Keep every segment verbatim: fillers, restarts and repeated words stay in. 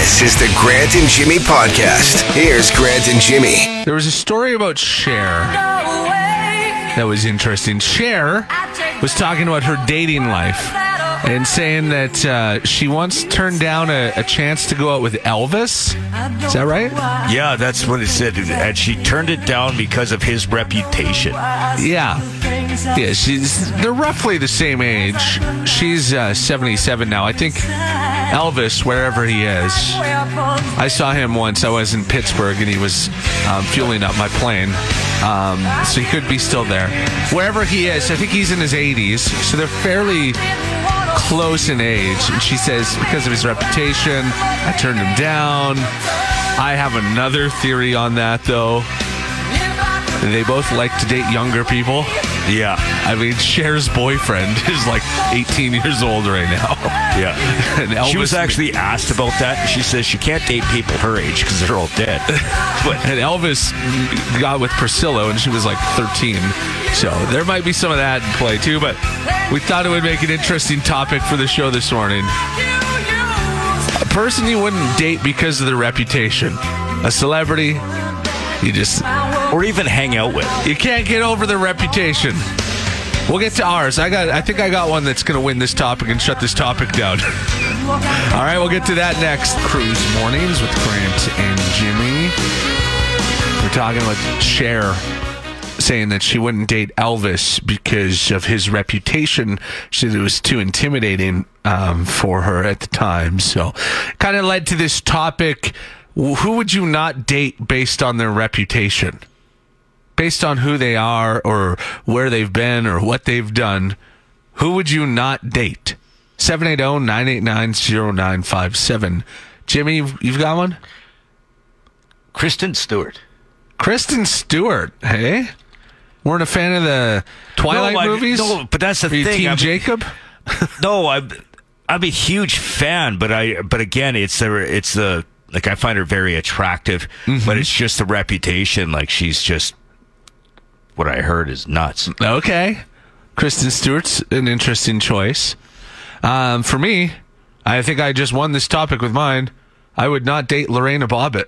This is the Grant and Jimmy podcast. Here's Grant and Jimmy. There was a story about Cher that was interesting. Cher was talking about her dating life and saying that uh, she once turned down a, a chance to go out with Elvis. Is that right? Yeah, that's what it said. And she turned it down because of his reputation. Yeah. Yeah, she's they're roughly the same age. She's uh, seventy-seven now. I think Elvis, wherever he is, I saw him once. I was in Pittsburgh, and he was um, fueling up my plane. Um, so he could be still there. Wherever he is, I think he's in his eighties. So they're fairly close in age. And she says, because of his reputation, I turned him down. I have another theory on that, though. They both like to date younger people. Yeah. I mean, Cher's boyfriend is like eighteen years old right now. Yeah. And Elvis, she was actually asked about that, and she says she can't date people her age because they're all dead. But, and Elvis got with Priscilla, and she was like thirteen. So there might be some of that in play, too. But we thought it would make an interesting topic for the show this morning. A person you wouldn't date because of their reputation. A celebrity you just... Or even hang out with. You can't get over their reputation. We'll get to ours. I got. I think I got one that's going to win this topic and shut this topic down. All right, we'll get to that next. Cruise Mornings with Grant and Jimmy. We're talking about Cher saying that she wouldn't date Elvis because of his reputation. She said it was too intimidating um, for her at the time. So kind of led to this topic. Who would you not date based on their reputation? Based on who they are or where they've been or what they've done, who would you not date? seven eight zero, nine eight nine, zero nine five seven. Jimmy, you've, you've got one? Kristen Stewart. Kristen Stewart, hey? Weren't a fan of the Twilight no, I, movies? No, but that's the Are you thing. Team I'm, Jacob? no, I'm, I'm a huge fan, but I. But again, it's the it's the like I find her very attractive, mm-hmm. but it's just the reputation. Like she's just. What I heard is nuts. Okay. Kristen Stewart's an interesting choice. Um, for me, I think I just won this topic with mine. I would not date Lorena Bobbitt.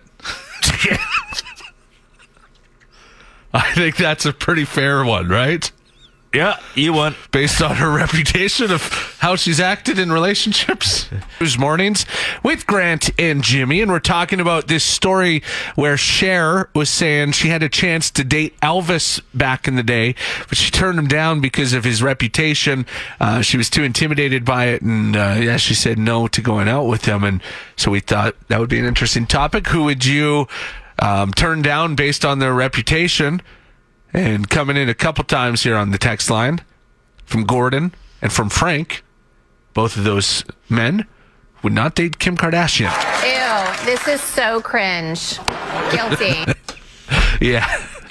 I think that's a pretty fair one, right? Yeah, you won. Based on her reputation of how she's acted in relationships. News Mornings with Grant and Jimmy, and we're talking about this story where Cher was saying she had a chance to date Elvis back in the day, but she turned him down because of his reputation. Uh, she was too intimidated by it, and uh, yeah, she said no to going out with him, and so we thought that would be an interesting topic. Who would you um, turn down based on their reputation? And coming in a couple times here on the text line from Gordon and from Frank, both of those men would not date Kim Kardashian. Ew, this is so cringe. Guilty. Yeah.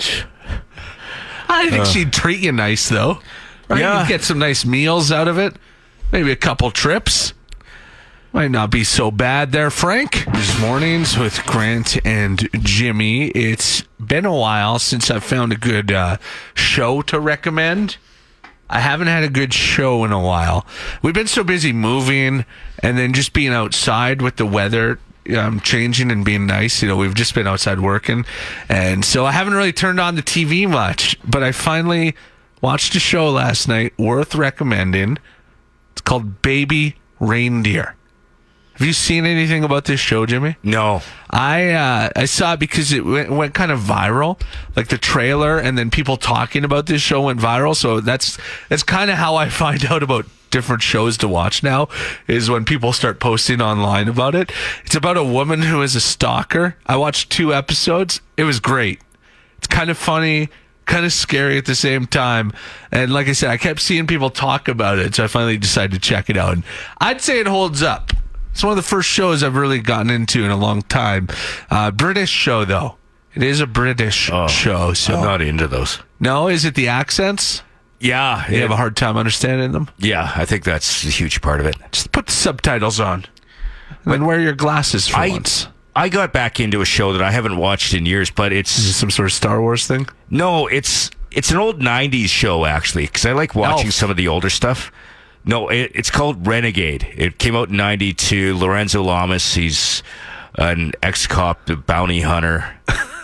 I think uh, she'd treat you nice, though. Right? Yeah. You'd get some nice meals out of it. Maybe a couple trips. Might not be so bad there, Frank. These mornings with Grant and Jimmy. It's been a while since I've found a good uh, show to recommend. I haven't had a good show in a while. We've been so busy moving and then just being outside with the weather um, changing and being nice. You know, we've just been outside working. And so I haven't really turned on the T V much. But I finally watched a show last night worth recommending. It's called Baby Reindeer. Have you seen anything about this show, Jimmy? No. I uh, I saw it because it went, went kind of viral, like the trailer, and then people talking about this show went viral. So that's that's kind of how I find out about different shows to watch now, is when people start posting online about it. It's about a woman who is a stalker. I watched two episodes. It was great. It's kind of funny, kind of scary at the same time. And like I said, I kept seeing people talk about it, so I finally decided to check it out. And I'd say it holds up. It's one of the first shows I've really gotten into in a long time. Uh, British show, though. It is a British oh, show. So I'm not into those. No? Is it the accents? Yeah. You it, have a hard time understanding them? Yeah, I think that's a huge part of it. Just put the subtitles on. And then wear your glasses for I, once. I got back into a show that I haven't watched in years, but it's... Is it some sort of Star Wars thing? No, it's it's an old nineties show, actually, because I like watching Elf. some of the older stuff. No, it, it's called Renegade. It came out in ninety-two. Lorenzo Lamas, he's an ex-cop, a bounty hunter.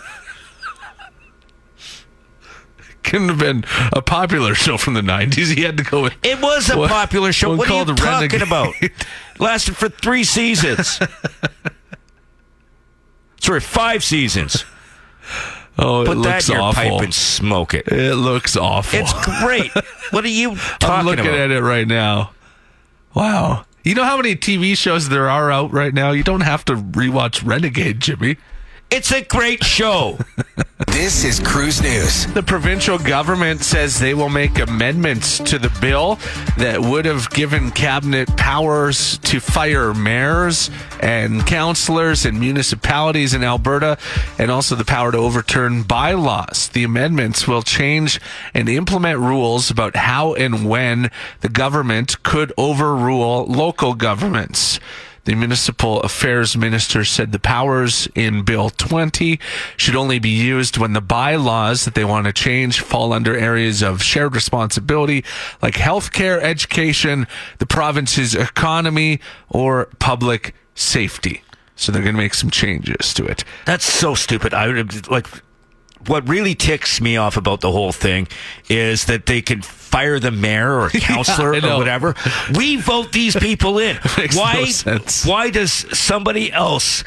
Couldn't have been a popular show from the nineties. He had to go with... It was a one, popular show. What are you talking Renegade. about? Lasted for three seasons. Sorry, five seasons. Oh, it Put looks that in your awful. pipe and smoke it. It looks awful. It's great. What are you talking I'm looking about? at it right now. Wow. You know how many T V shows there are out right now? You don't have to rewatch Renegade, Jimmy. It's a great show. This is Cruise News. The provincial government says they will make amendments to the bill that would have given cabinet powers to fire mayors and councillors and municipalities in Alberta, and also the power to overturn bylaws. The amendments will change and implement rules about how and when the government could overrule local governments. The Municipal Affairs Minister said the powers in Bill twenty should only be used when the bylaws that they want to change fall under areas of shared responsibility like healthcare, education, the province's economy, or public safety. So they're going to make some changes to it. That's so stupid. I would like. What really ticks me off about the whole thing is that they can fire the mayor or councillor Yeah, or whatever. We vote these people in. Makes why? no sense. Why does somebody else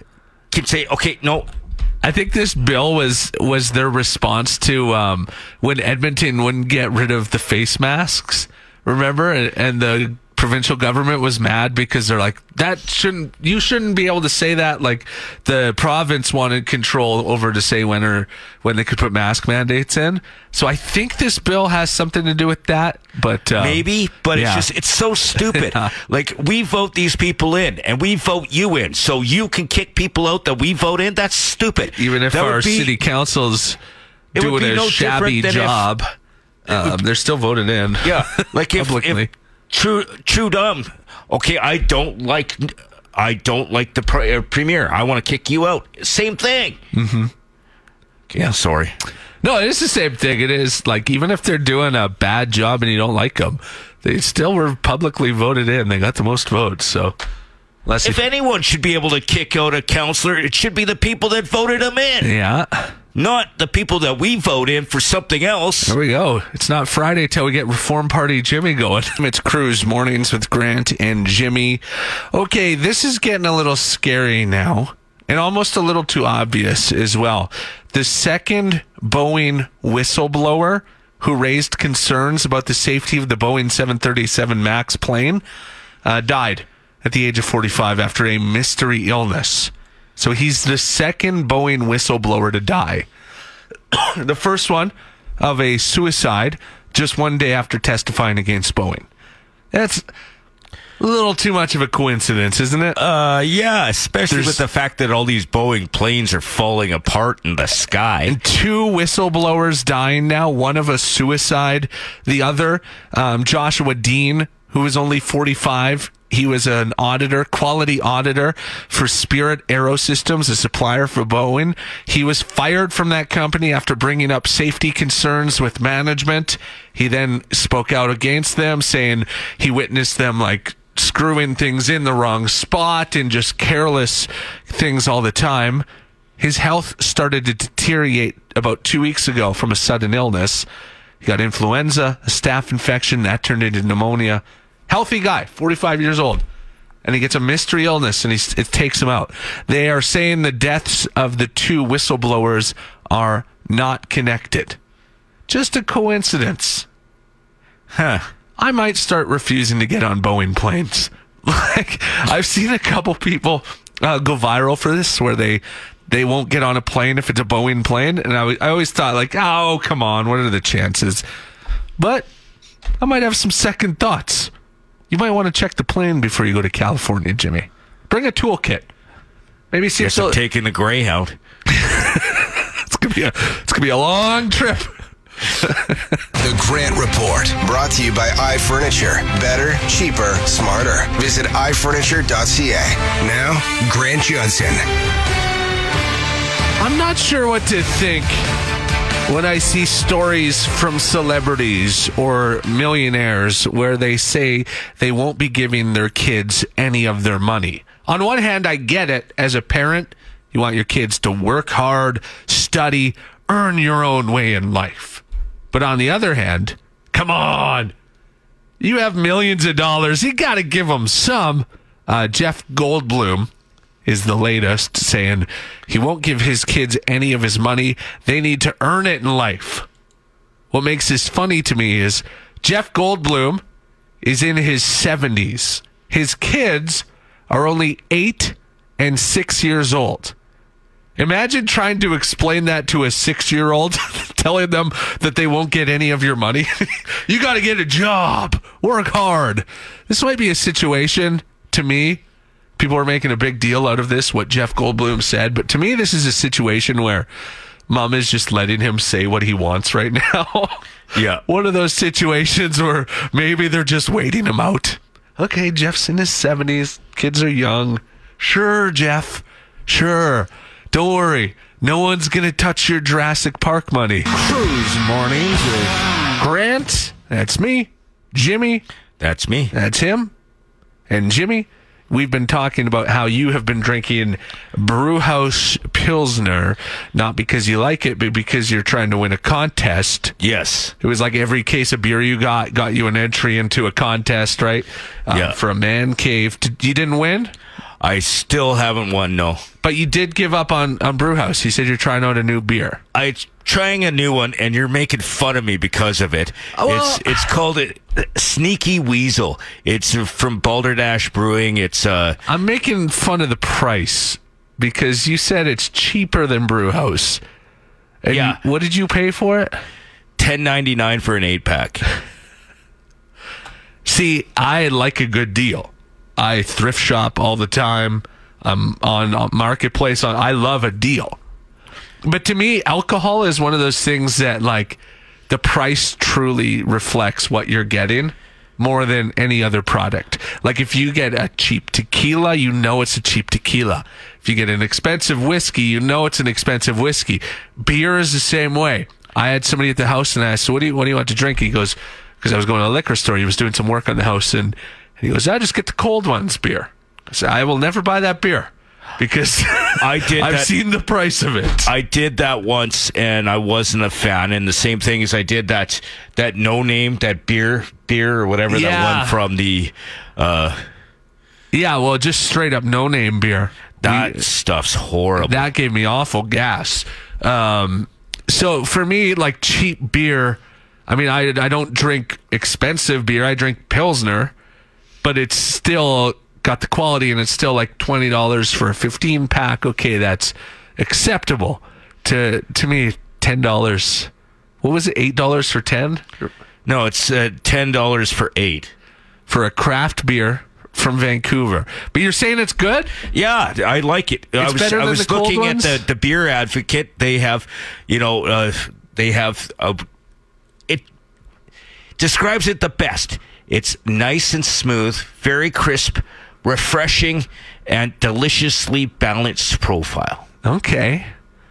can say, okay, no? I think this bill was was their response to um, when Edmonton wouldn't get rid of the face masks. Remember, and, and the provincial government was mad because they're like, that shouldn't, you shouldn't be able to say that. Like the province wanted control over to say when or when they could put mask mandates in. So I think this bill has something to do with that. But um, maybe, but yeah. it's just it's so stupid. Yeah. Like we vote these people in, and we vote you in, so you can kick people out that we vote in. That's stupid. Even if that our be, city council's it would doing be a no shabby different than job, if, um, they're still voted in. Yeah, like if, publicly. if True, true dumb. Okay, I don't like, I don't like the pre- uh, premier. I want to kick you out. Same thing. Mm-hmm. Yeah, sorry. No, it is the same thing. It is like even if they're doing a bad job and you don't like them, they still were publicly voted in. They got the most votes. So, if if anyone should be able to kick out a councillor, it should be the people that voted them in. Yeah. Not the people that we vote in for something else. There we go. It's not Friday till we get Reform Party Jimmy going. It's Cruise Mornings with Grant and Jimmy. Okay, this is getting a little scary now, and almost a little too obvious as well. The second Boeing whistleblower who raised concerns about the safety of the Boeing seven thirty-seven MAX plane uh, died at the age of forty-five after a mystery illness. So he's the second Boeing whistleblower to die. The first one of a suicide just one day after testifying against Boeing. That's a little too much of a coincidence, isn't it? Uh, yeah, especially There's- with the fact that all these Boeing planes are falling apart in the sky. And two whistleblowers dying now, one of a suicide, the other, um, Joshua Dean, who was only forty-five. He was an auditor, quality auditor for Spirit Aerosystems, a supplier for Boeing. He was fired from that company after bringing up safety concerns with management. He then spoke out against them, saying he witnessed them like screwing things in the wrong spot and just careless things all the time. His health started to deteriorate about two weeks ago from a sudden illness. He got influenza, a staph infection, that turned into pneumonia. Healthy guy, forty-five years old, and he gets a mystery illness, and he, it takes him out. They are saying the deaths of the two whistleblowers are not connected. Just a coincidence. Huh. I might start refusing to get on Boeing planes. Like, I've seen a couple people uh, go viral for this, where they they won't get on a plane if it's a Boeing plane, and I, I always thought, like, oh, come on, what are the chances? But I might have some second thoughts. You might want to check the plane before you go to California, Jimmy. Bring a toolkit. Maybe see if Guess I'm so- taking the Greyhound. it's gonna be a it's gonna be a long trip. The Grant Report, brought to you by iFurniture. Better, cheaper, smarter. Visit i furniture dot c a. Now, Grant Johnson. I'm not sure what to think when I see stories from celebrities or millionaires where they say they won't be giving their kids any of their money. On one hand, I get it. As a parent, you want your kids to work hard, study, earn your own way in life. But on the other hand, come on. You have millions of dollars. You got to give them some. Uh, Jeff Goldblum is the latest, saying he won't give his kids any of his money. They need to earn it in life. What makes this funny to me is Jeff Goldblum is in his seventies. His kids are only eight and six years old. Imagine trying to explain that to a six-year-old, telling them that they won't get any of your money. You got to get a job. Work hard. This might be a situation, to me, people are making a big deal out of this, what Jeff Goldblum said. But to me, this is a situation where mom is just letting him say what he wants right now. Yeah. One of those situations where maybe they're just waiting him out. Okay, Jeff's in his seventies. Kids are young. Sure, Jeff. Sure. Don't worry. No one's going to touch your Jurassic Park money. Cruise Mornings with Grant. That's me. Jimmy. That's me. That's him. And Jimmy, we've been talking about how you have been drinking Brewhouse Pilsner, not because you like it, but because you're trying to win a contest. Yes. It was like every case of beer you got got you an entry into a contest, right? Um, Yeah. For a man cave. Did- You didn't win? I still haven't won, no. But you did give up on, on Brewhouse. You said you're trying out a new beer. I'm trying a new one, and you're making fun of me because of it. Oh, well- it's it's called it Sneaky Weasel. It's from Balderdash Brewing. It's uh, I'm making fun of the price because you said it's cheaper than Brewhouse. And Yeah. you- what did you pay for it? ten ninety-nine for an eight pack. See, I like a good deal. I thrift shop all the time. I'm on, on Marketplace. On, I love a deal. But to me, alcohol is one of those things that, like, the price truly reflects what you're getting more than any other product. Like, if you get a cheap tequila, you know it's a cheap tequila. If you get an expensive whiskey, you know it's an expensive whiskey. Beer is the same way. I had somebody at the house and I asked, so what do you, what do you want to drink? He goes, because I was going to a liquor store. He was doing some work on the house, and he goes, I just get the cold ones beer. I said, I will never buy that beer because I did I've that- seen the price of it. I did that once, and I wasn't a fan. And the same thing is, I did that that no name, that beer beer or whatever Yeah. that one from the uh, Yeah, well, just straight up no name beer. that We- stuff's horrible. that gave me awful gas. Um, so for me, like cheap beer, I mean, I I don't drink expensive beer. I drink Pilsner, but it's still got the quality, and it's still like twenty dollars for a fifteen pack. Okay, that's acceptable. To to me, ten dollars. What was it? Eight dollars for ten no, it's uh, ten dollars for eight. for a craft beer from Vancouver. But you're saying it's good? Yeah, I like it. I It's was, better I than was the cold looking ones? at the, the Beer Advocate. They have, you know, uh, they have, a, it describes it the best. It's nice and smooth, very crisp, refreshing, and deliciously balanced profile. Okay.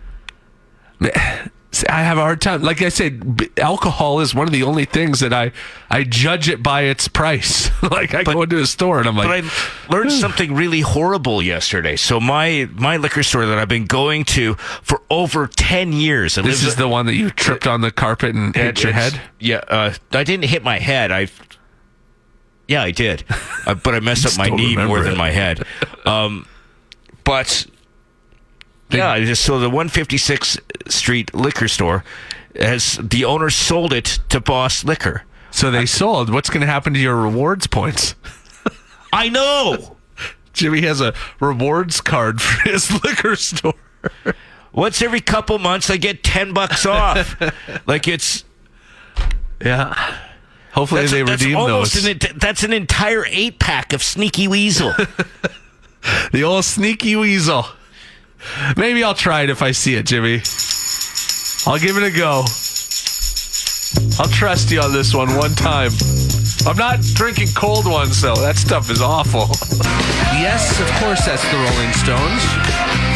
See, I have a hard time. Like I said, b- alcohol is one of the only things that I, I judge it by its price. Like I But- go into a store and I'm like, But I learned something really horrible yesterday. So my my liquor store that I've been going to for over ten years. it this lives- is the one that you tripped on the carpet and hit it- your it's- head? Yeah, uh, I didn't hit my head. I, yeah, I did, uh, but I messed up Just my don't knee more remember than it. my head. Um, but yeah, I just so the one fifty-sixth Street liquor store has the owner sold it to Boss Liquor. So they sold. What's going to happen to your rewards points? I know. Jimmy has a rewards card for his liquor store. Once every couple months, I get ten bucks off. Like it's. Yeah. Hopefully That's, they that's redeem almost those. An, ent- that's an entire eight pack of Sneaky Weasel. The old sneaky weasel. Maybe I'll try it if I see it, Jimmy. I'll give it a go. I'll trust you on this one one time. I'm not drinking cold ones, though. That stuff is awful. Yes, of course, that's the Rolling Stones.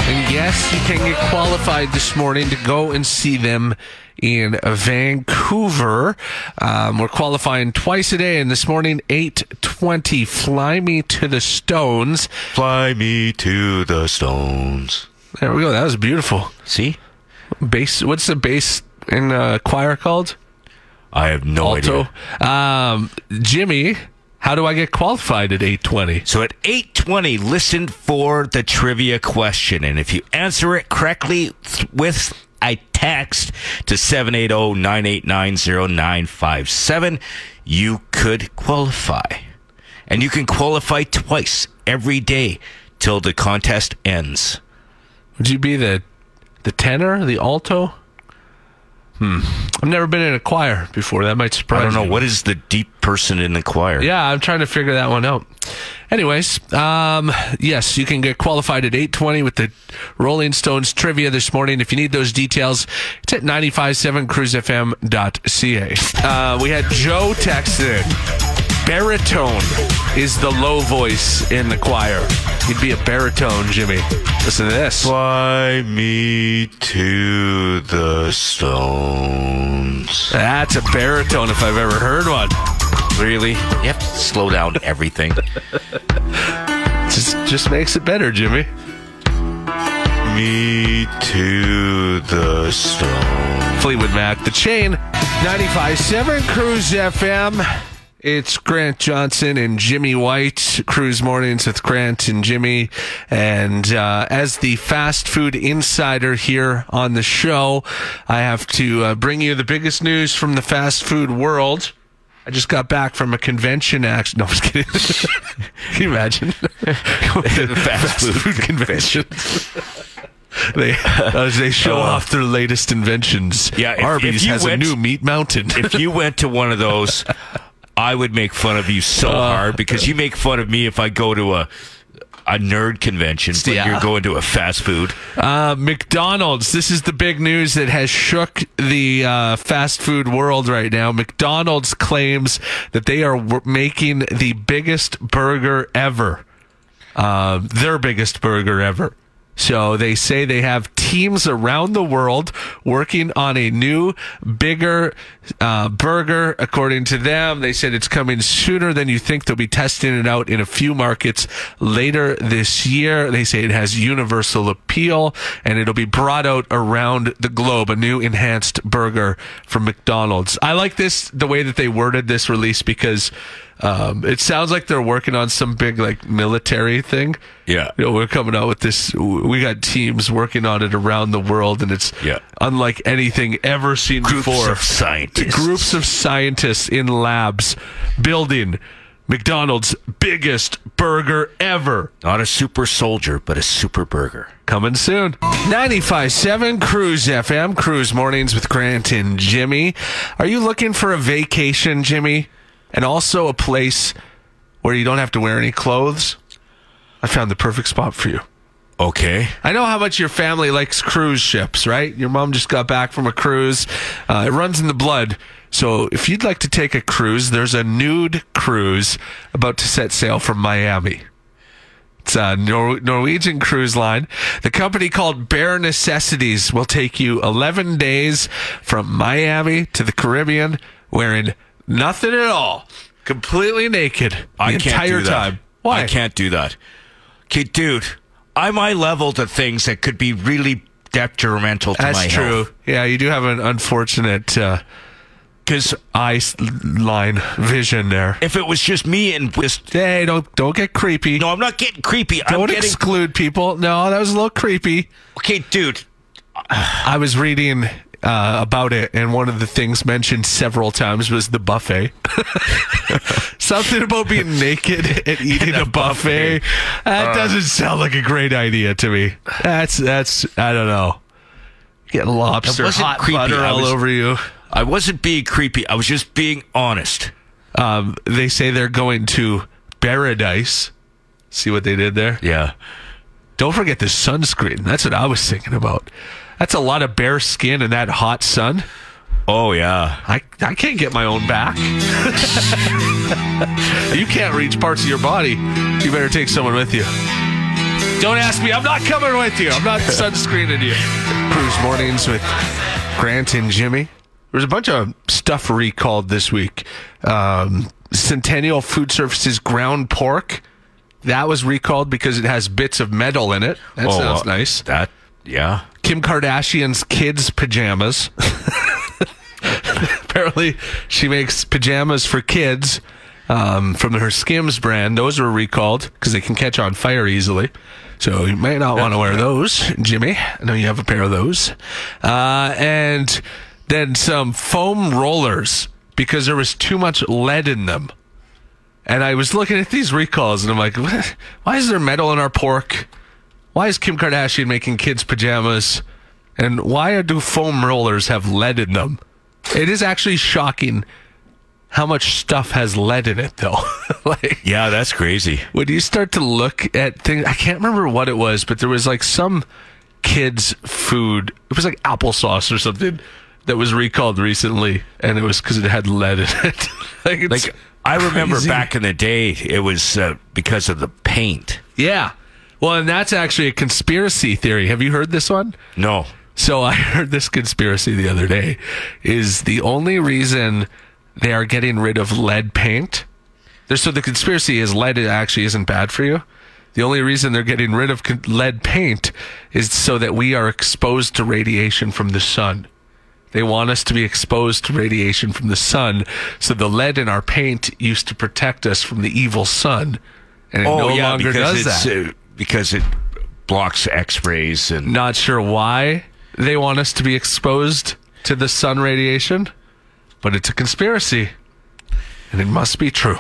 And yes, you can get qualified this morning to go and see them in Vancouver. Um, we're qualifying twice a day, and this morning, eight twenty, Fly Me to the Stones. Fly me to the stones. There we go. That was beautiful. See? Bass. What's the bass in uh, choir called? I have no Alto. idea. Um, Jimmy, how do I get qualified at eight twenty? So at eight twenty, listen for the trivia question. And if you answer it correctly th- with a text to seven eight zero, nine eight nine, zero nine five seven, you could qualify. And you can qualify twice every day till the contest ends. Would you be the the tenor, the alto? Hmm. I've never been in a choir before. That might surprise I don't know. you. What is the deep person in the choir? Yeah, I'm trying to figure that one out. Anyways, um, yes, you can get qualified at eight twenty with the Rolling Stones trivia this morning. If you need those details, it's at nine five seven cruise f m dot c a. Uh, we had Joe texted. Baritone is the low voice in the choir. You'd be a baritone, Jimmy. Listen to this. Fly me to the stones. That's a baritone if I've ever heard one. Really? You have to slow down everything. Just, just makes it better, Jimmy. Me to the stones. Fleetwood Mac, The Chain, ninety-five point seven Cruise F M. It's Grant Johnson and Jimmy White, Cruise Mornings with Grant and Jimmy. And uh, as the fast food insider here on the show, I have to uh, bring you the biggest news from the fast food world. I just got back from a convention, actually. No, I'm just kidding. Can you imagine? the fast, fast food, food convention. They uh, they show uh, off their latest inventions. Yeah, if, Arby's if you has went, a new meat mountain. If you went to one of those, I would make fun of you so uh, hard because you make fun of me if I go to a a nerd convention, but yeah. You're going to a fast food. Uh, McDonald's. This is the big news that has shook the uh, fast food world right now. McDonald's claims that they are w- making the biggest burger ever. Uh, their biggest burger ever. So they say they have teams around the world working on a new, bigger uh, burger. According to them, they said it's coming sooner than you think. They'll be testing it out in a few markets later this year. They say it has universal appeal, and it'll be brought out around the globe, a new enhanced burger from McDonald's. I like this, the way that they worded this release, because Um, it sounds like they're working on some big, like, military thing. Yeah. You know, we're coming out with this. We got teams working on it around the world, and it's yeah. unlike anything ever seen Groups before. Of scientists. Groups of scientists in labs building McDonald's biggest burger ever. Not a super soldier, but a super burger. Coming soon. ninety-five point seven Cruise F M, Cruise Mornings with Grant and Jimmy. Are you looking for a vacation, Jimmy? And also a place where you don't have to wear any clothes? I found the perfect spot for you. Okay. I know how much your family likes cruise ships, right? Your mom just got back from a cruise. Uh, it runs in the blood. So if you'd like to take a cruise, there's a nude cruise about to set sail from Miami. It's a Nor- Norwegian cruise line. The company called Bare Necessities will take you eleven days from Miami to the Caribbean wearing nothing at all. Completely naked the I can't entire do that. time. Why? I can't do that. Okay, dude, I'm eye level to things that could be really detrimental to That's my true. health. Yeah, you do have an unfortunate uh, Because eye line vision there. if it was just me and just... Hey, don't don't get creepy. No, I'm not getting creepy. don't I'm getting... exclude people. No, that was a little creepy. Okay, dude. I was reading uh, about it, and one of the things mentioned several times was the buffet. Something about being naked and eating a buffet. That uh, doesn't sound like a great idea to me. That's that's I don't know. Get lobster, hot creepy. butter all was, over you. I wasn't being creepy. I was just being honest. Um, they say they're going to Paradise. See what they did there? Yeah. Don't forget the sunscreen. That's what I was thinking about. That's a lot of bare skin in that hot sun. Oh, yeah. I, I can't get my own back. You can't reach parts of your body. You better take someone with you. Don't ask me. I'm not coming with you. I'm not sunscreening you. Cruise Mornings with Grant and Jimmy. There's a bunch of stuff recalled this week. Um, Centennial Food Services ground pork. That was recalled because it has bits of metal in it. That Oh, sounds uh, nice. That, yeah. Kim Kardashian's kids' pajamas. Apparently, she makes pajamas for kids um, from her Skims brand. Those were recalled because they can catch on fire easily. So you may not want to wear those, Jimmy. I know you have a pair of those. Uh, and then some foam rollers because there was too much lead in them. And I was looking at these recalls, and I'm like, what? Why is there metal in our pork? Why is Kim Kardashian making kids' pajamas? And why do foam rollers have lead in them? It is actually shocking how much stuff has lead in it, though. Like, Yeah, that's crazy. when you start to look at things, I can't remember what it was, but there was like some kids' food. It was like applesauce or something that was recalled recently, and it was because it had lead in it. like, it's Like, I remember crazy. back in the day, it was uh, because of the paint. Yeah. Well, and that's actually a conspiracy theory. Have you heard this one? No. So I heard this conspiracy the other day is the only reason they are getting rid of lead paint. There's, so the conspiracy is lead actually isn't bad for you. The only reason they're getting rid of con- lead paint is so that we are exposed to radiation from the sun. They want us to be exposed to radiation from the sun. So the lead in our paint used to protect us from the evil sun. And it Oh, no yeah, longer because does it's that. uh, because it blocks X-rays and Not sure why they want us to be exposed to the sun radiation, but it's a conspiracy, and it must be true.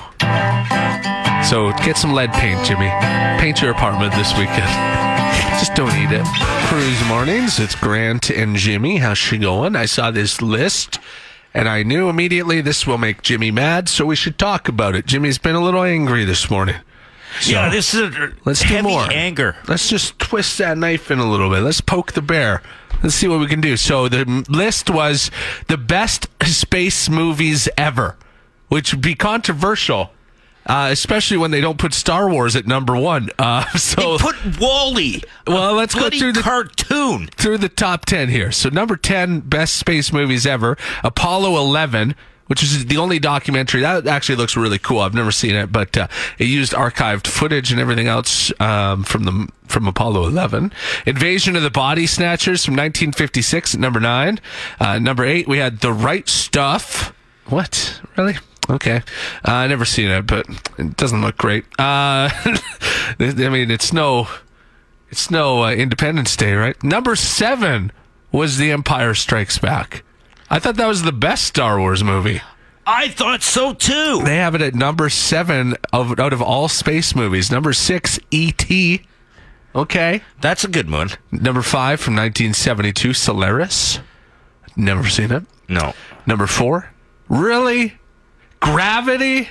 So get some lead paint, Jimmy. Paint your apartment this weekend. Just don't eat it. Cruise Mornings, it's Grant and Jimmy. How's she going? I saw this list, and I knew immediately this will make Jimmy mad, so we should talk about it. Jimmy's been a little angry this morning. So, yeah, this is a let's do heavy more. anger. Let's just twist that knife in a little bit. Let's poke the bear. Let's see what we can do. So the m- list was the best space movies ever, which would be controversial, uh, especially when they don't put Star Wars at number one. Uh, so They put Wall-E. Well, let's go bloody through the- cartoon. through the top ten here. So number ten, best space movies ever, Apollo eleven, which is the only documentary that actually looks really cool. I've never seen it, but uh, it used archived footage and everything else um, from the from Apollo eleven. Invasion of the Body Snatchers from nineteen fifty-six at number nine. Uh, number eight, we had The Right Stuff. What? Really? Okay. Uh, I never seen it, but it doesn't look great. Uh, I mean, it's no, it's no uh, Independence Day, right? Number seven was The Empire Strikes Back. I thought that was the best Star Wars movie. I thought so too. They have it at number seven of out of all space movies. Number six, E T Okay. That's a good one. Number five from nineteen seventy-two, Solaris. Never seen it. No. Number four, really? Gravity?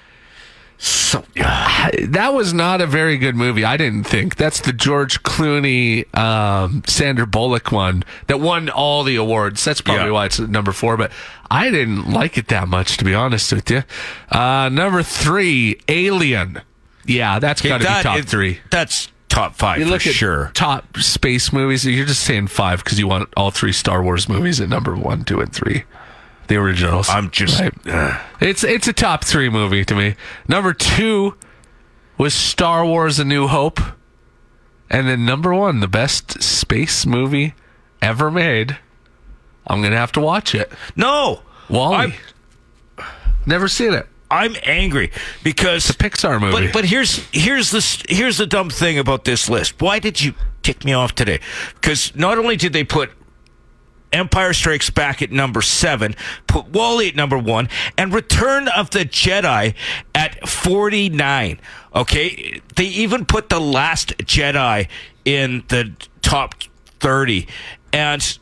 So That was not a very good movie, I didn't think. That's the George Clooney, um, Sandra Bullock one that won all the awards. That's probably Yeah. why it's at number four, but I didn't like it that much, to be honest with you. Uh, number three, Alien. Yeah, that's got to be that top is- three. That's top five You for look at sure. top space movies, you're just saying five because you want all three Star Wars movies at number one, two, and three. The originals. I'm just Right. uh, It's it's a top three movie to me. Number two was Star Wars: A New Hope, and then number one, the best space movie ever made. I'm gonna have to watch it. no. Wall-E. I'm, Never seen it. I'm angry because It's a Pixar movie. But but here's here's the here's the dumb thing about this list. Why did you tick me off today? Because not only did they put Empire Strikes Back at number seven, put Wall-E at number one, and Return of the Jedi at forty-nine. Okay, they even put The Last Jedi in the top thirty, and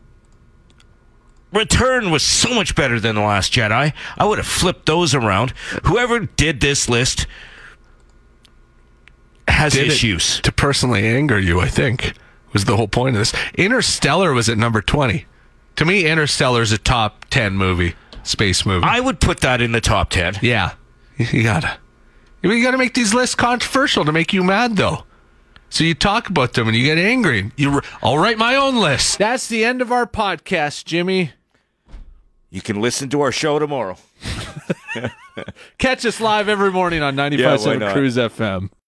Return was so much better than The Last Jedi. I would have flipped those around. Whoever did this list has Did it issues. to personally anger you, I think, was the whole point of this. Interstellar was at number twenty. To me, Interstellar is a top ten movie, space movie. I would put that in the top ten. Yeah, you gotta, you gotta make these lists controversial to make you mad, though. So you talk about them and you get angry. You, I'll write my own list. That's the end of our podcast, Jimmy. You can listen to our show tomorrow. Catch us live every morning on ninety-five point seven Yeah, Cruise F M.